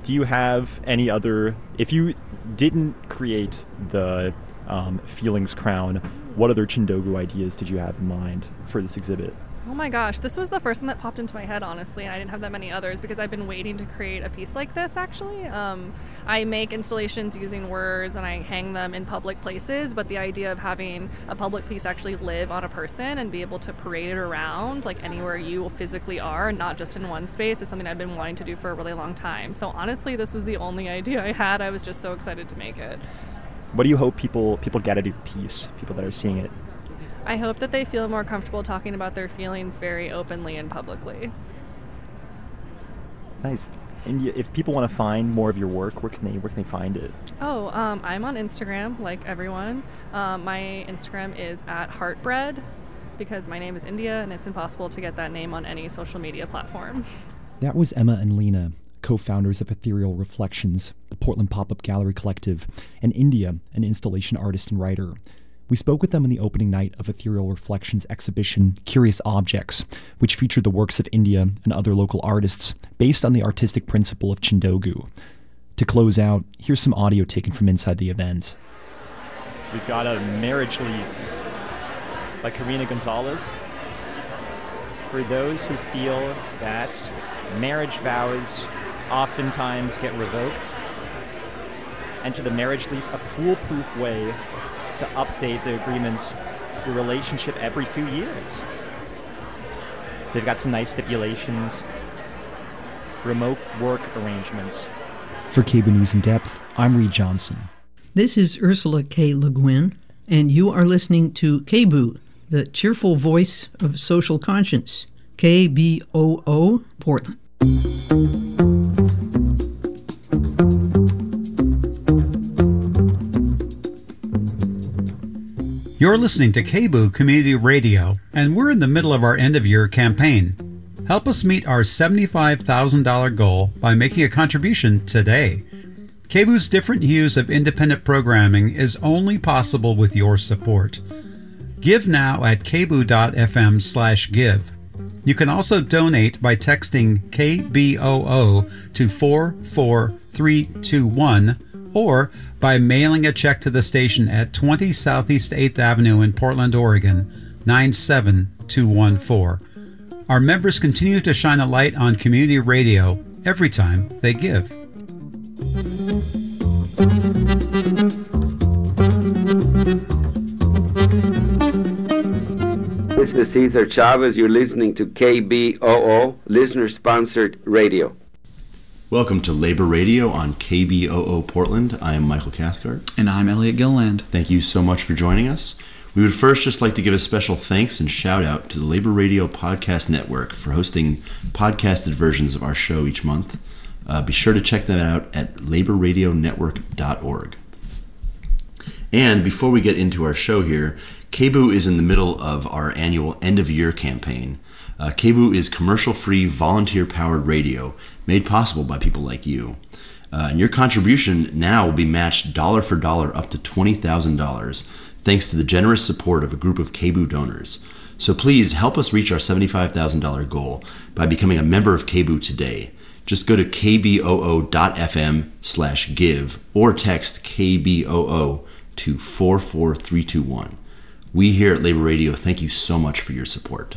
do you have any other, if you didn't create the Feelings Crown, what other Chindogu ideas did you have in mind for this exhibit? Oh my gosh, this was the first one that popped into my head, honestly, and I didn't have that many others because I've been waiting to create a piece like this, actually. I make installations using words and I hang them in public places, but the idea of having a public piece actually live on a person and be able to parade it around, like anywhere you physically are, not just in one space, is something I've been wanting to do for a really long time. So honestly, this was the only idea I had. I was just so excited to make it. What do you hope people get out of your piece, people that are seeing it? I hope that they feel more comfortable talking about their feelings very openly and publicly. Nice. And if people want to find more of your work, where can they find it? I'm on Instagram, like everyone. My Instagram is @heartbread because my name is India and it's impossible to get that name on any social media platform. That was Emma and Lena, co-founders of Ethereal Reflections, the Portland Pop-Up Gallery Collective, and India, an installation artist and writer. We spoke with them on the opening night of Ethereal Reflections' exhibition, Curious Objects, which featured the works of India and other local artists based on the artistic principle of Chindogu. To close out, here's some audio taken from inside the event. We've got a marriage lease by Karina Gonzalez. For those who feel that marriage vows oftentimes get revoked, enter the marriage lease, a foolproof way to update the agreements, the relationship every few years. They've got some nice stipulations, remote work arrangements. For KBOO News in Depth, I'm Reed Johnson. This is Ursula K. Le Guin, and you are listening to KBOO, the cheerful voice of social conscience. KBOO, Portland. You're listening to KBOO Community Radio, and we're in the middle of our end-of-year campaign. Help us meet our $75,000 goal by making a contribution today. KBOO's different hues of independent programming is only possible with your support. Give now at kboo.fm/give. You can also donate by texting KBOO to 44321 or by mailing a check to the station at 20 Southeast 8th Avenue in Portland, Oregon, 97214. Our members continue to shine a light on community radio every time they give. This is Cesar Chavez. You're listening to KBOO, listener-sponsored radio. Welcome to Labor Radio on KBOO Portland. I am Michael Cathcart. And I'm Elliot Gilland. Thank you so much for joining us. We would first just like to give a special thanks and shout out to the Labor Radio Podcast Network for hosting podcasted versions of our show each month. Be sure to check that out at laborradionetwork.org. And before we get into our show here, KBOO is in the middle of our annual end-of-year campaign. KBOO is commercial-free, volunteer-powered radio made possible by people like you. And your contribution now will be matched dollar for dollar up to $20,000 thanks to the generous support of a group of KBOO donors. So please help us reach our $75,000 goal by becoming a member of KBOO today. Just go to kboo.fm/give or text KBOO to 44321. We here at Labor Radio thank you so much for your support.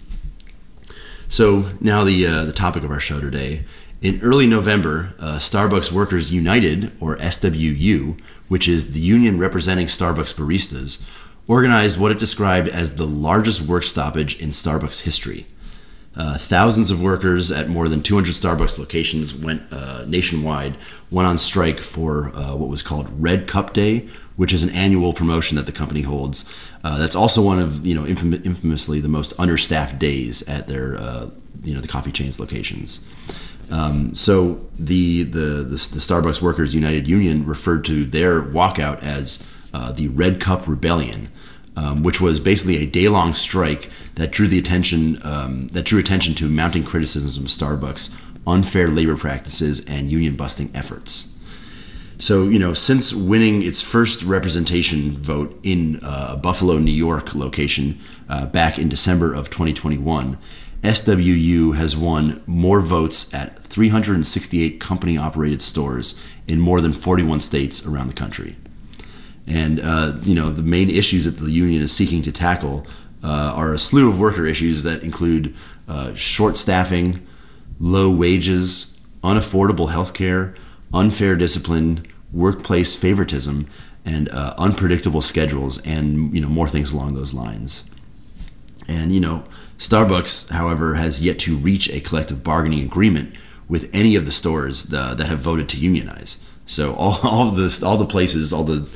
So now the topic of our show today. In early November, Starbucks Workers United, or SWU, which is the union representing Starbucks baristas, organized what it described as the largest work stoppage in Starbucks history. Thousands of workers at more than 200 Starbucks locations nationwide went on strike for what was called Red Cup Day, which is an annual promotion that the company holds. That's also one of infamously the most understaffed days at their the coffee chain's locations. So the Starbucks Workers United Union referred to their walkout as the Red Cup Rebellion, which was basically a day-long strike that drew attention to mounting criticisms of Starbucks' unfair labor practices and union-busting efforts. So, since winning its first representation vote in a Buffalo, New York location back in December of 2021, SWU has won more votes at 368 company-operated stores in more than 41 states around the country. And, the main issues that the union is seeking to tackle are a slew of worker issues that include short staffing, low wages, unaffordable health care, unfair discipline, workplace favoritism, and unpredictable schedules, and more things along those lines. And Starbucks, however, has yet to reach a collective bargaining agreement with any of the stores that have voted to unionize. So all the places, all the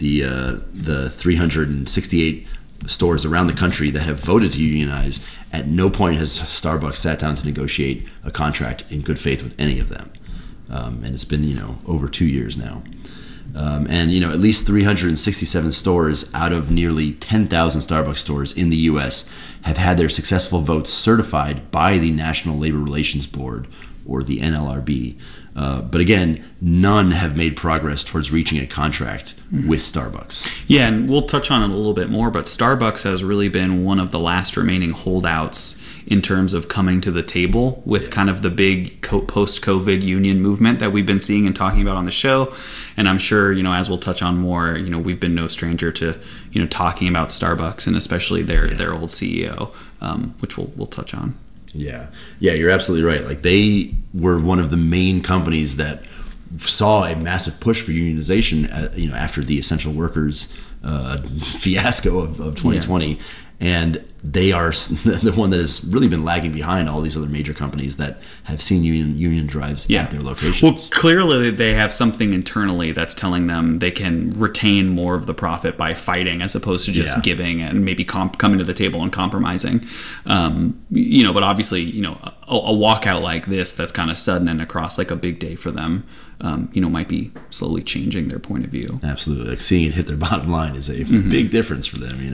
368 stores around the country that have voted to unionize, at no point has Starbucks sat down to negotiate a contract in good faith with any of them. And it's been over 2 years now. And at least 367 stores out of nearly 10,000 Starbucks stores in the U.S. have had their successful votes certified by the National Labor Relations Board, or the NLRB. But again, none have made progress towards reaching a contract with Starbucks. Yeah, and we'll touch on it a little bit more, but Starbucks has really been one of the last remaining holdouts in terms of coming to the table with kind of the big post-COVID union movement that we've been seeing and talking about on the show. And I'm sure, as we'll touch on more, we've been no stranger to, talking about Starbucks, and especially their old CEO, which we'll touch on. Yeah, you're absolutely right. Like, they were one of the main companies that saw a massive push for unionization, after the essential workers fiasco of 2020. Yeah. And they are the one that has really been lagging behind all these other major companies that have seen union drives at their locations. Well, clearly they have something internally that's telling them they can retain more of the profit by fighting, as opposed to just giving and maybe coming to the table and compromising. But obviously, a walkout like this that's kind of sudden and across like a big day for them, might be slowly changing their point of view. Absolutely. Like, seeing it hit their bottom line is a big difference for them,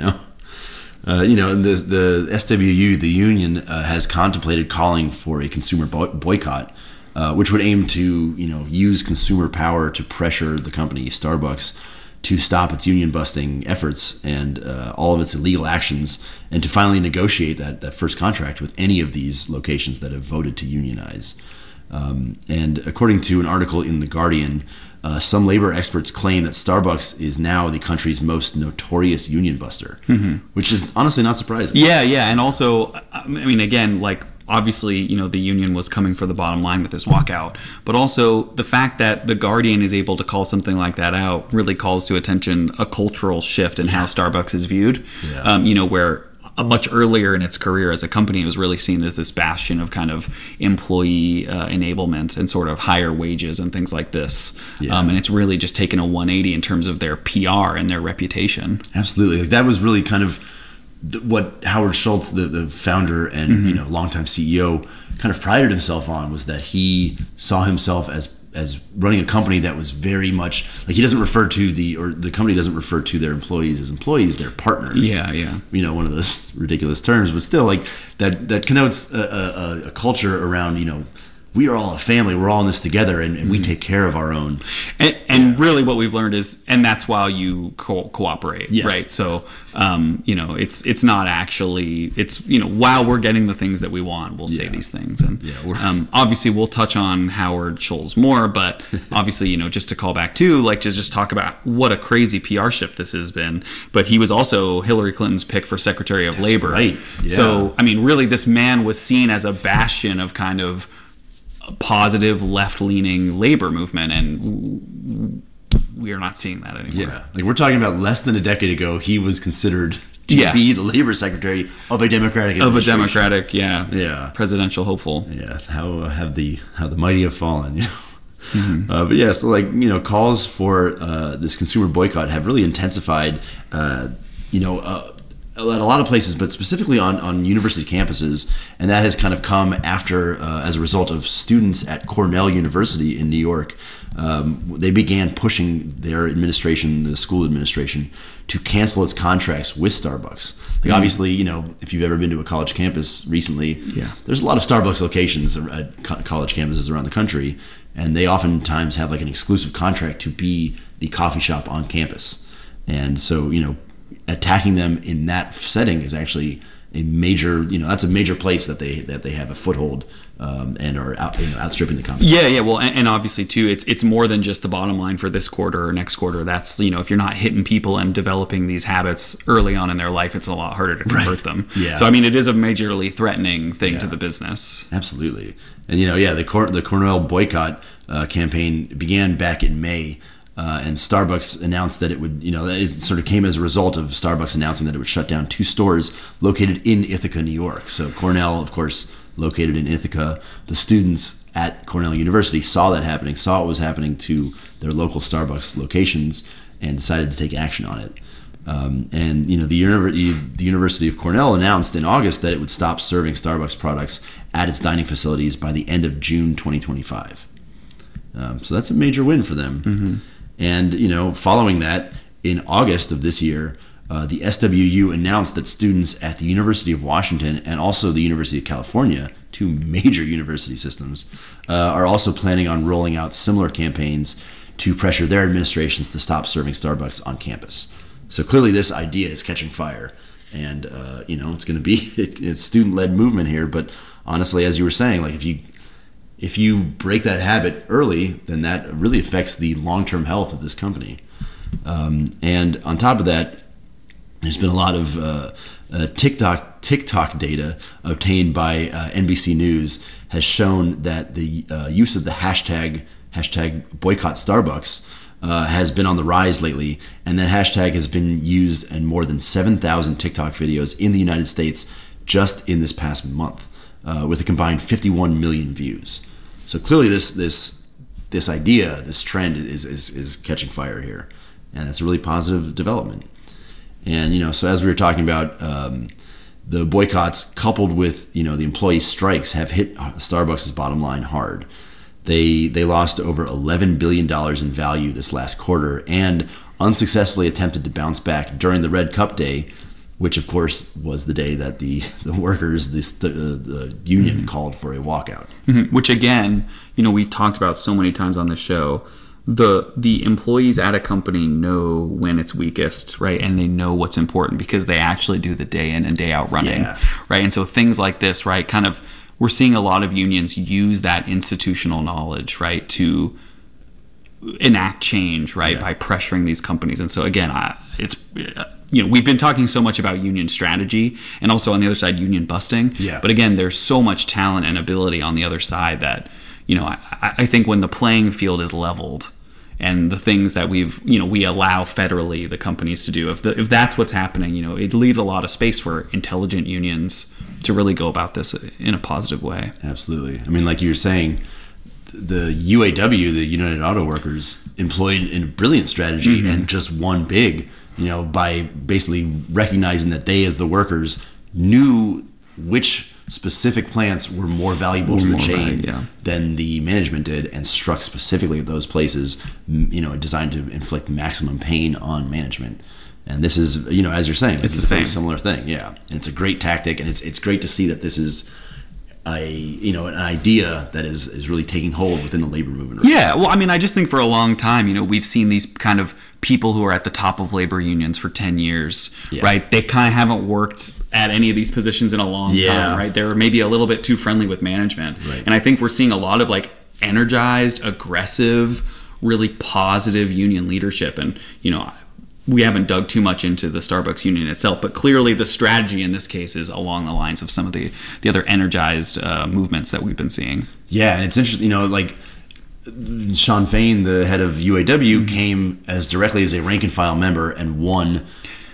the SWU, the union, has contemplated calling for a consumer boycott, which would aim to, use consumer power to pressure the company Starbucks to stop its union busting efforts and all of its illegal actions, and to finally negotiate that first contract with any of these locations that have voted to unionize. And according to an article in The Guardian, some labor experts claim that Starbucks is now the country's most notorious union buster, which is honestly not surprising. Yeah. And also, again, like, obviously, the union was coming for the bottom line with this walkout, but also the fact that The Guardian is able to call something like that out really calls to attention a cultural shift in how Starbucks is viewed, where much earlier in its career as a company, it was really seen as this bastion of kind of employee enablement and sort of higher wages and things like this. And it's really just taken a 180 in terms of their PR and their reputation. Absolutely. Like, that was really kind of what Howard Schultz, the founder and longtime CEO, kind of prided himself on, was that he saw himself as running a company that was very much like, he doesn't refer to the company doesn't refer to their employees as employees, they're partners. Yeah. One of those ridiculous terms, but still, like, that connotes a culture around, we are all a family, we're all in this together, and we take care of our own. And really what we've learned is, and that's while you cooperate, right? So, it's not actually, it's, while we're getting the things that we want, we'll say these things. And obviously we'll touch on Howard Schultz more, but obviously, just to call back to, like, to just talk about what a crazy PR shift this has been. But he was also Hillary Clinton's pick for Secretary of Labor. Right. Yeah. So, really, this man was seen as a bastion of kind of positive left-leaning labor movement, and we are not seeing that anymore. Yeah, like, we're talking about less than a decade ago, he was considered to be the labor secretary of a Democratic presidential hopeful. Yeah, how the mighty have fallen. But yeah, so, like, calls for this consumer boycott have really intensified. At a lot of places, but specifically on university campuses, and that has kind of come after, as a result of students at Cornell University in New York. They began pushing their administration, the school administration, to cancel its contracts with Starbucks. Like, obviously, if you've ever been to a college campus recently, there's a lot of Starbucks locations at college campuses around the country, and they oftentimes have like an exclusive contract to be the coffee shop on campus. And so, attacking them in that setting is actually major, that's a major place that they have a foothold and are outstripping the competition. Yeah. Well, and obviously too, it's more than just the bottom line for this quarter or next quarter. That's if you're not hitting people and developing these habits early on in their life, it's a lot harder to convert them. Yeah. So I mean, it is a majorly threatening thing to the business. Absolutely. And the Cornell boycott campaign began back in May. And Starbucks announced that it would, it sort of came as a result of Starbucks announcing that it would shut down 2 stores located in Ithaca, New York. So Cornell, of course, located in Ithaca. The students at Cornell University saw that happening, saw what was happening to their local Starbucks locations, and decided to take action on it. The University of Cornell announced in August that it would stop serving Starbucks products at its dining facilities by the end of June 2025. So that's a major win for them. Mm-hmm. And, following that, in August of this year, the SWU announced that students at the University of Washington and also the University of California, 2 major university systems, are also planning on rolling out similar campaigns to pressure their administrations to stop serving Starbucks on campus. So clearly this idea is catching fire. And, it's going to be a student-led movement here. But honestly, as you were saying, like if you break that habit early, then that really affects the long-term health of this company. And on top of that, there's been a lot of TikTok data obtained by NBC News has shown that the use of the hashtag boycott Starbucks has been on the rise lately, and that hashtag has been used in more than 7,000 TikTok videos in the United States just in this past month, with a combined 51 million views. So clearly this idea, this trend is catching fire here, and it's a really positive development. And so as we were talking about, the boycotts coupled with the employee strikes have hit Starbucks' bottom line hard. They lost over $11 billion in value this last quarter and unsuccessfully attempted to bounce back during the Red Cup Day, which of course was the day that the workers, the union, called for a walkout. Mm-hmm. Which again, we've talked about so many times on this show. The employees at a company know when it's weakest, right? And they know what's important because they actually do the day in and day out running, right? And so things like this, right, kind of, we're seeing a lot of unions use that institutional knowledge, right, to enact change, right, by pressuring these companies. And so again, we've been talking so much about union strategy and also on the other side, union busting. Yeah. But again, there's so much talent and ability on the other side that, I think when the playing field is leveled and the things that we allow federally the companies to do, if that's what's happening, it leaves a lot of space for intelligent unions to really go about this in a positive way. Absolutely. I mean, like you were saying, the UAW, the United Auto Workers, employed a brilliant strategy and just won big, by basically recognizing that they, as the workers, knew which specific plants were more valuable to the chain than the management did, and struck specifically at those places, designed to inflict maximum pain on management. And this is, as you're saying, it's the same similar thing. Yeah. And it's a great tactic, and it's great to see that this is an idea that is really taking hold within the labor movement. Yeah, well, I mean, I just think for a long time, we've seen these kind of people who are at the top of labor unions for 10 years, right? They kind of haven't worked at any of these positions in a long time, right? They're maybe a little bit too friendly with management. Right. And I think we're seeing a lot of energized, aggressive, really positive union leadership. And, we haven't dug too much into the Starbucks union itself, but clearly the strategy in this case is along the lines of some of the other energized movements that we've been seeing. Yeah, and it's interesting, Sean Fain, the head of UAW, came as directly as a rank and file member and won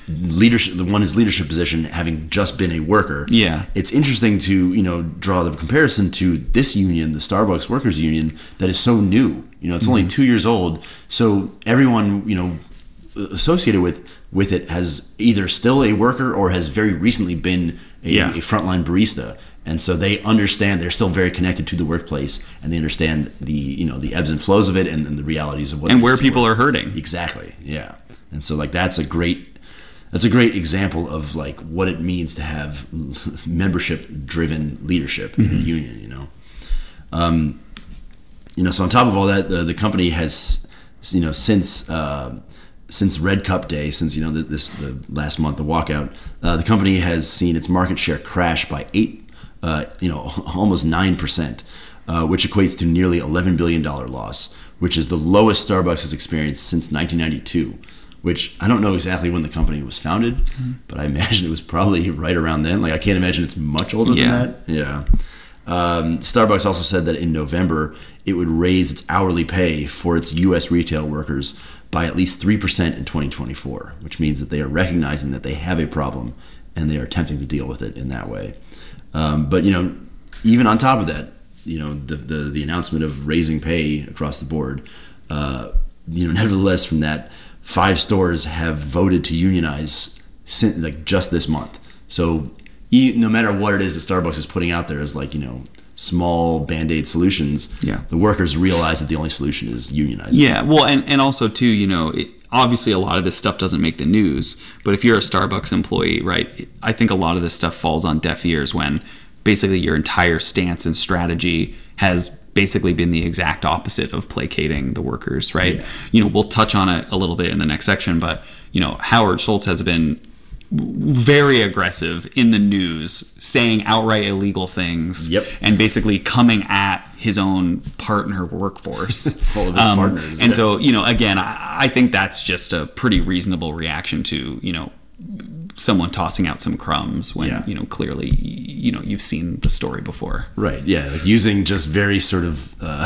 his leadership position having just been a worker. Yeah. It's interesting to, draw the comparison to this union, the Starbucks Workers Union, that is so new. It's only 2 years old. So everyone, associated with it has either still a worker or has very recently been a frontline barista, and so they understand, they're still very connected to the workplace, and they understand the ebbs and flows of it and the realities of what and where people are hurting. Exactly. Yeah. And so that's a great example of what it means to have membership driven leadership in a union. So on top of all that, the company has since since Red Cup Day, since the last month, the walkout, the company has seen its market share crash by almost 9%, which equates to nearly $11 billion loss, which is the lowest Starbucks has experienced since 1992. Which I don't know exactly when the company was founded, but I imagine it was probably right around then. Like, I can't imagine it's much older than that. Yeah. Starbucks also said that in November, it would raise its hourly pay for its U.S. retail workers by at least 3% in 2024, which means that they are recognizing that they have a problem and they are attempting to deal with it in that way. But, even on top of that, the announcement of raising pay across the board, nevertheless, from that, 5 stores have voted to unionize just this month. So no matter what it is that Starbucks is putting out there as small Band-Aid solutions, the workers realize that the only solution is unionizing. Yeah, well, and also too, obviously a lot of this stuff doesn't make the news, but if you're a Starbucks employee, right, I think a lot of this stuff falls on deaf ears when basically your entire stance and strategy has basically been the exact opposite of placating the workers, right? Yeah. We'll touch on it a little bit in the next section, but Howard Schultz has been very aggressive in the news, saying outright illegal things, and basically coming at his own partner workforce. All of his partners. And so, again, I think that's just a pretty reasonable reaction to, someone tossing out some crumbs when, clearly, you've seen the story before. Right, yeah, like using just very sort of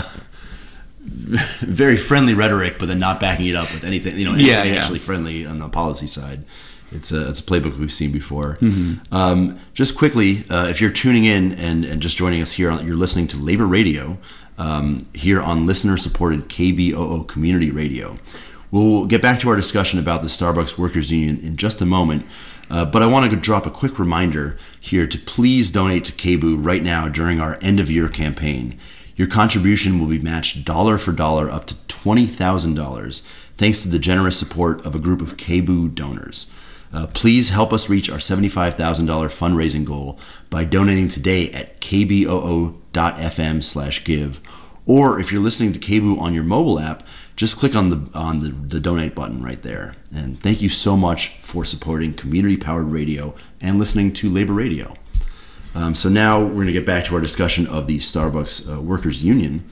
very friendly rhetoric, but then not backing it up with anything, anything actually friendly on the policy side. It's a playbook we've seen before. Mm-hmm. Just quickly, if you're tuning in and just joining us here, you're listening to Labor Radio here on listener-supported KBOO Community Radio. We'll get back to our discussion about the Starbucks Workers Union in just a moment, but I want to drop a quick reminder here to please donate to KBOO right now during our end-of-year campaign. Your contribution will be matched dollar for dollar up to $20,000, thanks to the generous support of a group of KBOO donors. Please help us reach our $75,000 fundraising goal by donating today at kboo.fm/give. Or if you're listening to KBOO on your mobile app, just click on the donate button right there. And thank you so much for supporting community-powered radio and listening to Labor Radio. So now we're going to get back to our discussion of the Starbucks Workers Union.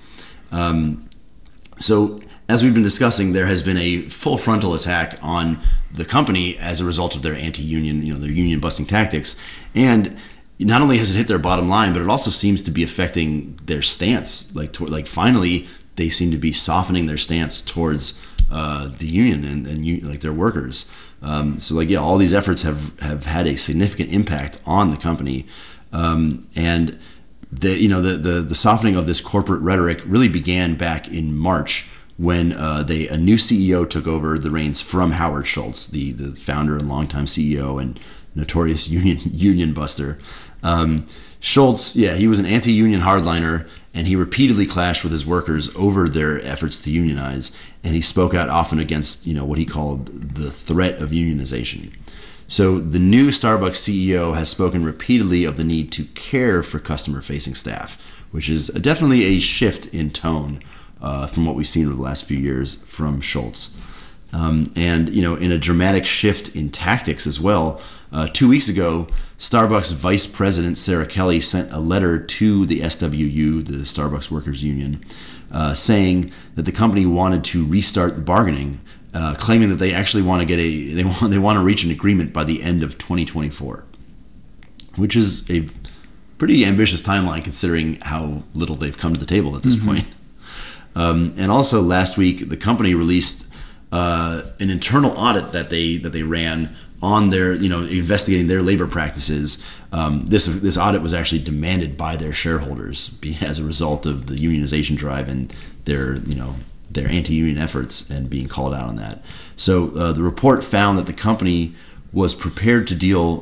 So as we've been discussing, there has been a full frontal attack on the company as a result of their anti-union, their union-busting tactics. And not only has it hit their bottom line, but it also seems to be affecting their stance. Like finally, they seem to be softening their stance towards the union and their workers. All these efforts have had a significant impact on the company. And the softening of this corporate rhetoric really began back in March when a new CEO took over the reins from Howard Schultz, the founder and longtime CEO and notorious union buster. Schultz, he was an anti-union hardliner, and he repeatedly clashed with his workers over their efforts to unionize, and he spoke out often against what he called the threat of unionization. So the new Starbucks CEO has spoken repeatedly of the need to care for customer-facing staff, which is definitely a shift in tone from what we've seen over the last few years from Schultz. And in a dramatic shift in tactics as well, 2 weeks ago, Starbucks Vice President Sarah Kelly sent a letter to the SWU, the Starbucks Workers Union, saying that the company wanted to restart the bargaining, claiming that they actually want to they want to reach an agreement by the end of 2024, which is a pretty ambitious timeline considering how little they've come to the table at this point. And also last week, the company released an internal audit that they ran on their, investigating their labor practices. This audit was actually demanded by their shareholders as a result of the unionization drive and their anti-union efforts and being called out on that. So the report found that the company was unprepared to deal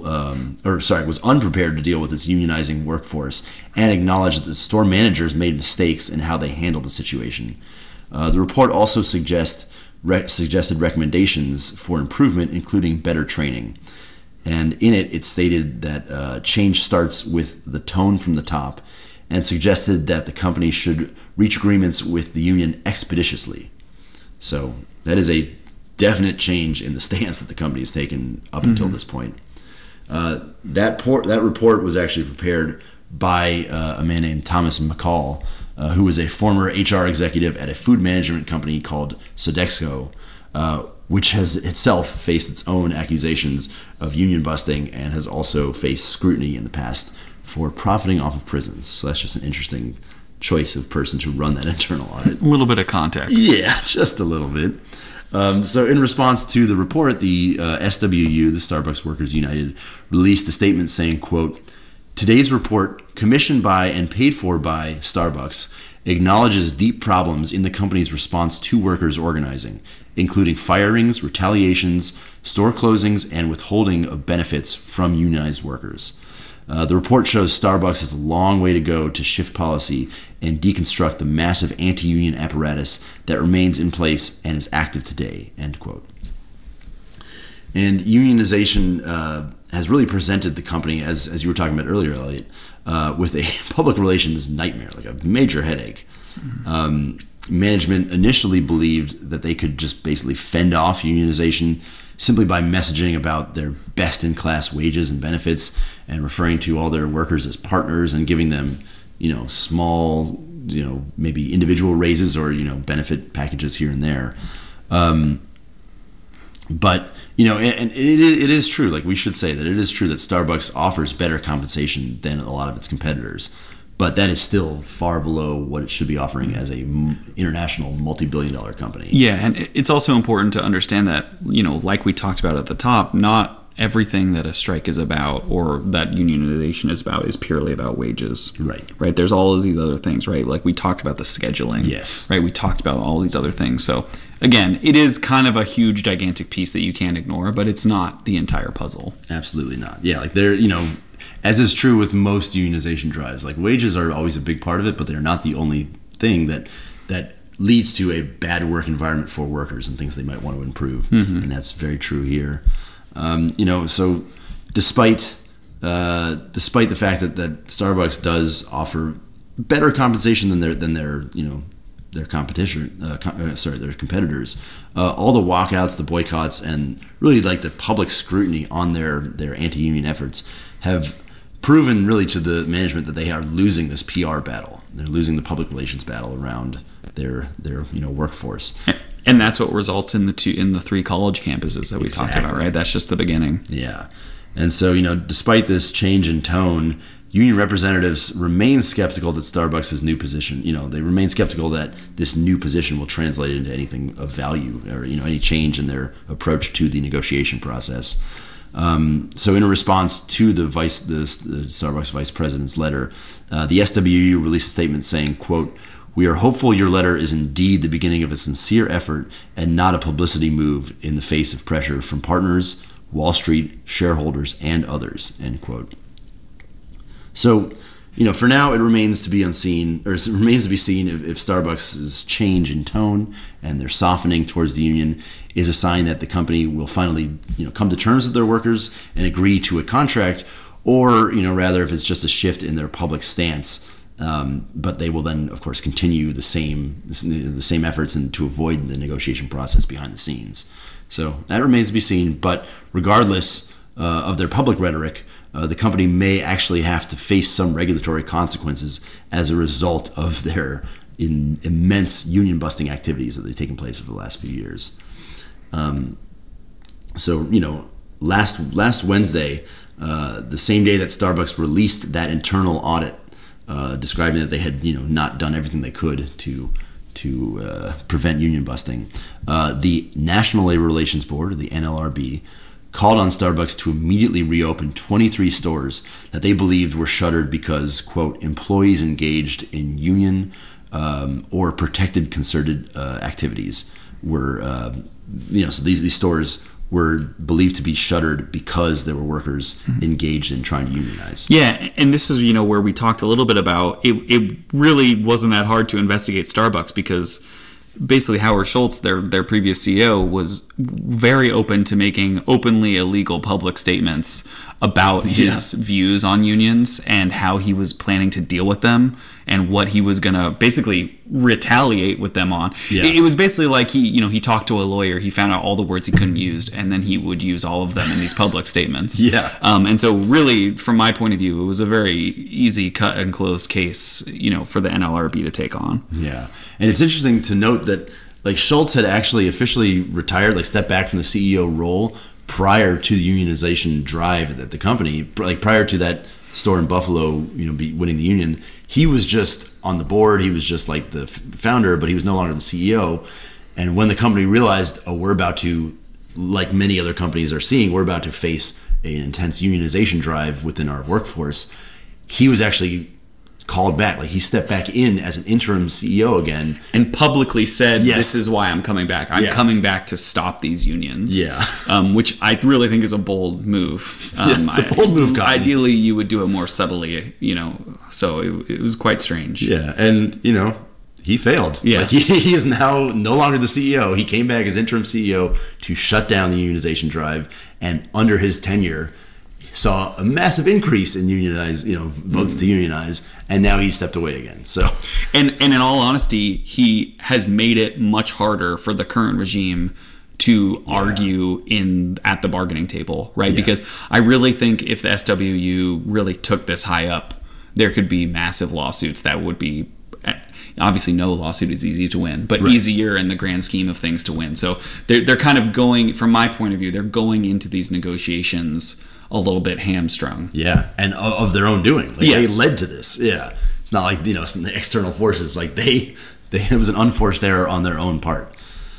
with its unionizing workforce and acknowledged that the store managers made mistakes in how they handled the situation. The report also suggested recommendations for improvement, including better training. And in it stated that change starts with the tone from the top, and suggested that the company should reach agreements with the union expeditiously. So that is a definite change in the stance that the company has taken up until this point. That report was actually prepared by a man named Thomas McCall, who was a former HR executive at a food management company called Sodexo, which has itself faced its own accusations of union busting and has also faced scrutiny in the past for profiting off of prisons. So that's just an interesting choice of person to run that internal audit. A little bit of context. Yeah, just a little bit. So in response to the report, the SWU, the Starbucks Workers United, released a statement saying, quote, "Today's report, commissioned by and paid for by Starbucks, acknowledges deep problems in the company's response to workers organizing, including firings, retaliations, store closings, and withholding of benefits from unionized workers. The report shows Starbucks has a long way to go to shift policy and deconstruct the massive anti-union apparatus that remains in place and is active today," end quote. And unionization has really presented the company, as you were talking about earlier, Elliot, with a public relations nightmare, like a major headache. Management initially believed that they could just basically fend off unionization simply by messaging about their best-in-class wages and benefits and referring to all their workers as partners and giving them, small, maybe individual raises or, benefit packages here and there. But, and it is true, like we should say that it is true that Starbucks offers better compensation than a lot of its competitors. But that is still far below what it should be offering as a international multi-billion-dollar company. Yeah, and it's also important to understand that, like we talked about at the top, not everything that a strike is about or that unionization is about is purely about wages. Right. There's all of these other things, right? Like we talked about the scheduling. Yes. Right. We talked about all these other things. So again, it is kind of a huge, gigantic piece that you can't ignore, but it's not the entire puzzle. Absolutely not. Yeah, like they're, as is true with most unionization drives, like wages are always a big part of it, but they're not the only thing that leads to a bad work environment for workers and things they might want to improve. And that's very true here. So despite the fact that Starbucks does offer better compensation than their competition, their competitors, all the walkouts, the boycotts, and really like the public scrutiny on their anti-union efforts have proven really to the management that they are losing this PR battle. They're losing the public relations battle around their workforce. And that's what results in the 3 college campuses that we talked about, right? That's just the beginning. Yeah. And so, despite this change in tone, union representatives remain skeptical that Starbucks' new position, they remain skeptical that this new position will translate into anything of value or, any change in their approach to the negotiation process. So in a response to the Starbucks vice president's letter, the SWU released a statement saying, quote, "We are hopeful your letter is indeed the beginning of a sincere effort and not a publicity move in the face of pressure from partners, Wall Street, shareholders, and others," end quote. So, for now, it remains to be seen if Starbucks' change in tone and their softening towards the union is a sign that the company will finally, come to terms with their workers and agree to a contract, or, rather if it's just a shift in their public stance. But they will then, of course, continue the same efforts and to avoid the negotiation process behind the scenes. So that remains to be seen. But regardless of their public rhetoric, the company may actually have to face some regulatory consequences as a result of their immense union busting activities that they've taken place over the last few years. Last Wednesday, the same day that Starbucks released that internal audit, describing that they had not done everything they could to prevent union busting, the National Labor Relations Board, or the NLRB, called on Starbucks to immediately reopen 23 stores that they believed were shuttered because, quote, employees engaged in union or protected concerted activities were, so these stores were believed to be shuttered because there were workers engaged in trying to unionize. Yeah, and this is, where we talked a little bit about, it really wasn't that hard to investigate Starbucks because basically Howard Schultz, their previous CEO, was very open to making openly illegal public statements about his views on unions and how he was planning to deal with them and what he was going to basically retaliate with them on. Yeah. It was basically like he talked to a lawyer, he found out all the words he couldn't use, and then he would use all of them in these public statements. Yeah. And so really, from my point of view, it was a very easy cut and close case, for the NLRB to take on. Yeah. And it's interesting to note that Schultz had actually officially retired, stepped back from the CEO role prior to the unionization drive at the company, prior to that store in Buffalo, winning the union. He was just on the board. He was just the founder, but he was no longer the CEO. And when the company realized, we're about to, like many other companies are seeing, we're about to face an intense unionization drive within our workforce, he was actually called back. He stepped back in as an interim CEO again. And publicly said, yes, this is why I'm coming back. I'm coming back to stop these unions. Yeah. Which I really think is a bold move. It's a bold move, Cotton. Ideally, you would do it more subtly, so it was quite strange. Yeah, and, he failed. Yeah. He is now no longer the CEO. He came back as interim CEO to shut down the unionization drive, and under his tenure, saw a massive increase in votes to unionize, and now he stepped away again. So, and in all honesty, he has made it much harder for the current regime to argue at the bargaining table, right? Yeah. Because I really think if the SWU really took this high up, there could be massive lawsuits that would be. Obviously, no lawsuit is easy to win, but easier in the grand scheme of things to win. So they're kind of going, from my point of view, they're going into these negotiations a little bit hamstrung. Yeah, and of their own doing. Yes. They led to this. Yeah, it's not like some external forces. It was an unforced error on their own part.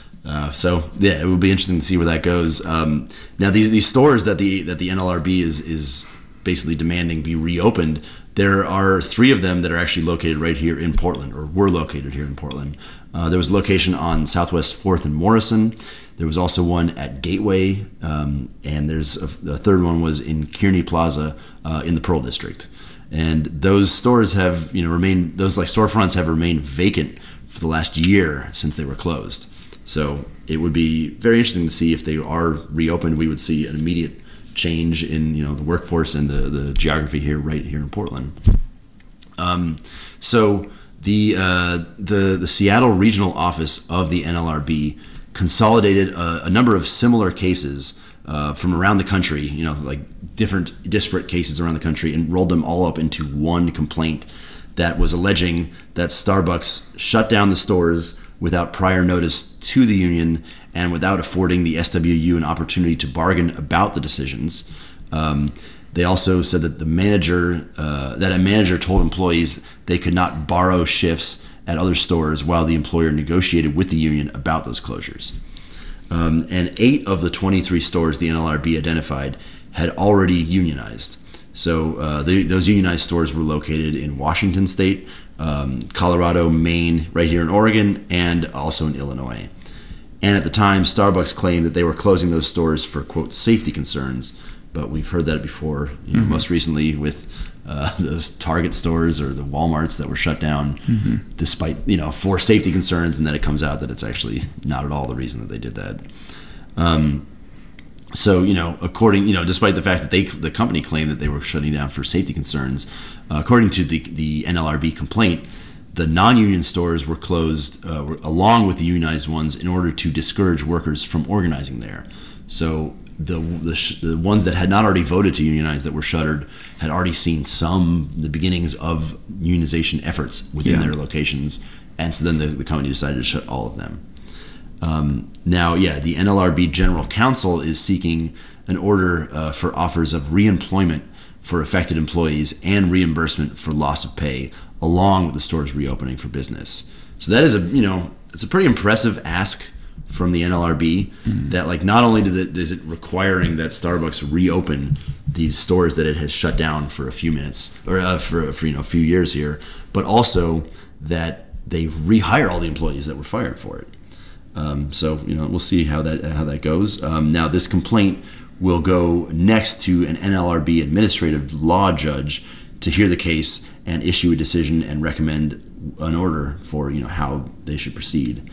So yeah, it would be interesting to see where that goes. Now these stores that the NLRB is basically demanding be reopened. There are 3 of them that are actually located right here in Portland, or were located here in Portland. There was a location on Southwest 4th and Morrison. There was also one at Gateway, and there's the third one was in Kearney Plaza in the Pearl District. And those stores have remained, those storefronts have remained vacant for the last year since they were closed. So it would be very interesting to see if they are reopened. We would see an immediate change in the workforce and the geography right here in Portland. So the Seattle regional office of the NLRB consolidated a number of similar cases from around the country, different disparate cases around the country, and rolled them all up into one complaint that was alleging that Starbucks shut down the stores without prior notice to the union and without affording the SWU an opportunity to bargain about the decisions. They also said that a manager told employees they could not borrow shifts at other stores while the employer negotiated with the union about those closures. And 8 of the 23 stores the NLRB identified had already unionized. So those unionized stores were located in Washington State, Colorado, Maine, right here in Oregon, and also in Illinois. And at the time, Starbucks claimed that they were closing those stores for, quote, safety concerns. But we've heard that before, most recently with those Target stores or the Walmarts that were shut down despite, for safety concerns. And then it comes out that it's actually not at all the reason that they did that. So, despite the fact that the company claimed that they were shutting down for safety concerns, according to the NLRB complaint, the non-union stores were closed along with the unionized ones in order to discourage workers from organizing there. So the ones that had not already voted to unionize that were shuttered had already seen the beginnings of unionization efforts within their locations, and so then the company decided to shut all of them. The NLRB General Counsel is seeking an order for offers of reemployment for affected employees and reimbursement for loss of pay, along with the stores reopening for business. So that is it's a pretty impressive ask from the NLRB that not only is it requiring that Starbucks reopen these stores that it has shut down for a few minutes or for a few years here, but also that they rehire all the employees that were fired for it. We'll see how that goes. Now, this complaint will go next to an NLRB administrative law judge to hear the case and issue a decision and recommend an order for how they should proceed.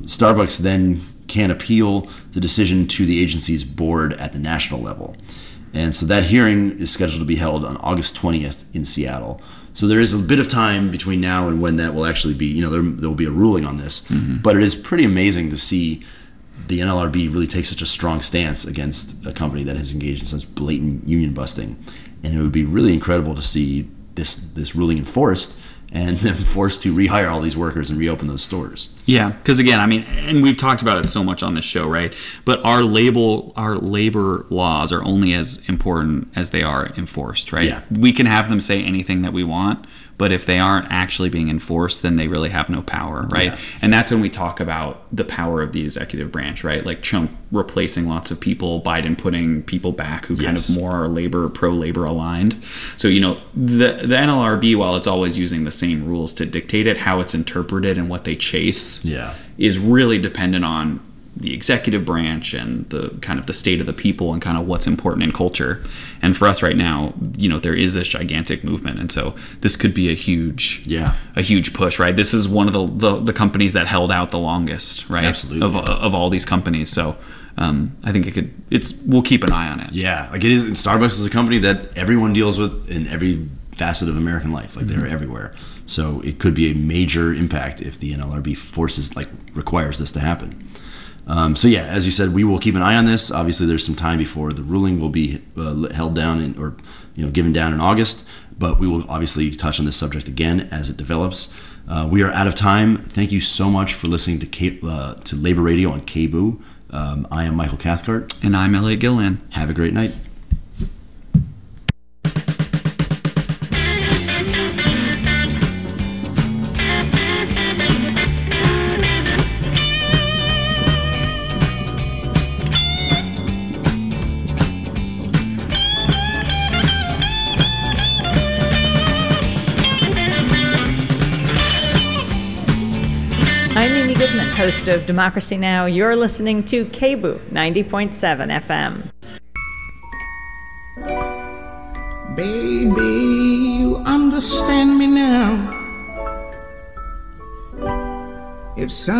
Starbucks then can appeal the decision to the agency's board at the national level. And so that hearing is scheduled to be held on August 20th in Seattle. So there is a bit of time between now and when that will actually be, there will be a ruling on this. But it is pretty amazing to see the NLRB really take such a strong stance against a company that has engaged in such blatant union busting. And it would be really incredible to see this ruling enforced and them forced to rehire all these workers and reopen those stores. Yeah, because again, and we've talked about it so much on this show, right? But our labor laws are only as important as they are enforced, right? Yeah. We can have them say anything that we want, but if they aren't actually being enforced, then they really have no power, right? Yeah. And that's when we talk about the power of the executive branch, right? Like Trump replacing lots of people, Biden putting people back who kind of more are pro-labor aligned. So, the NLRB, while it's always using the same rules to dictate it, how it's interpreted and what they chase is really dependent on the executive branch and the kind of the state of the people and kind of what's important in culture. And for us right now, there is this gigantic movement, and so this could be a huge push, right? This is one of the companies that held out the longest, right? Absolutely. Of all these companies. So I think we'll keep an eye on it. Yeah, like it is. And Starbucks is a company that everyone deals with in every facet of American life. Like they're everywhere. So it could be a major impact if the NLRB requires this to happen. So yeah, as you said, we will keep an eye on this. Obviously, there's some time before the ruling will be held down or given down in August. But we will obviously touch on this subject again as it develops. We are out of time. Thank you so much for listening to Labor Radio on KBOO. I am Michael Cathcart. And I'm Elliot Gilliland. Have a great night. I'm Mimi Goodman, host of Democracy Now! You're listening to KBOO 90.7 FM. Baby, you understand me now. If some